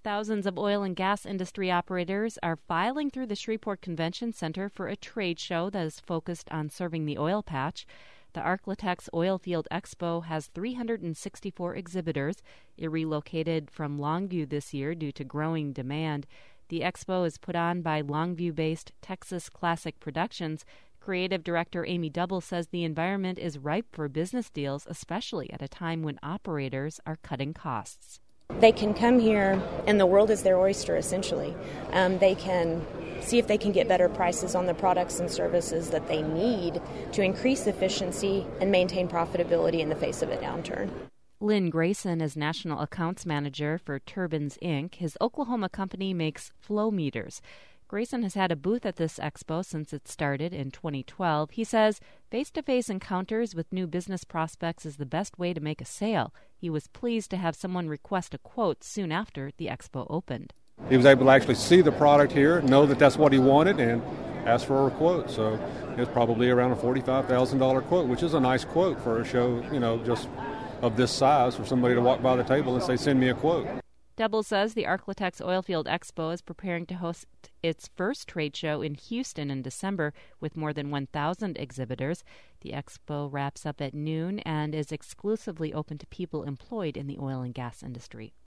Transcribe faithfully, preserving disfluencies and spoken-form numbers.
Thousands of oil and gas industry operators are filing through the Shreveport Convention Center for a trade show that is focused on serving the oil patch. The Arklatex Oilfield Expo has three hundred sixty-four exhibitors. It relocated from Longview this year due to growing demand. The expo is put on by Longview-based Texas Classic Productions. Creative director Amy Double says the environment is ripe for business deals, especially at a time when operators are cutting costs. They can come here, and the world is their oyster, essentially. Um, they can see if they can get better prices on the products and services that they need to increase efficiency and maintain profitability in the face of a downturn. Lynn Grayson is National Accounts Manager for Turbines, Incorporated. His Oklahoma company makes flow meters. Grayson has had a booth at this expo since it started in twenty twelve. He says face-to-face encounters with new business prospects is the best way to make a sale. He was pleased to have someone request a quote soon after the expo opened. He was able to actually see the product here, know that that's what he wanted, and ask for a quote. So it's probably around a forty-five thousand dollars quote, which is a nice quote for a show, you know, just of this size, for somebody to walk by the table and say, send me a quote. Double says the Arklatex Oilfield Expo is preparing to host its first trade show in Houston in December with more than one thousand exhibitors. The expo wraps up at noon and is exclusively open to people employed in the oil and gas industry.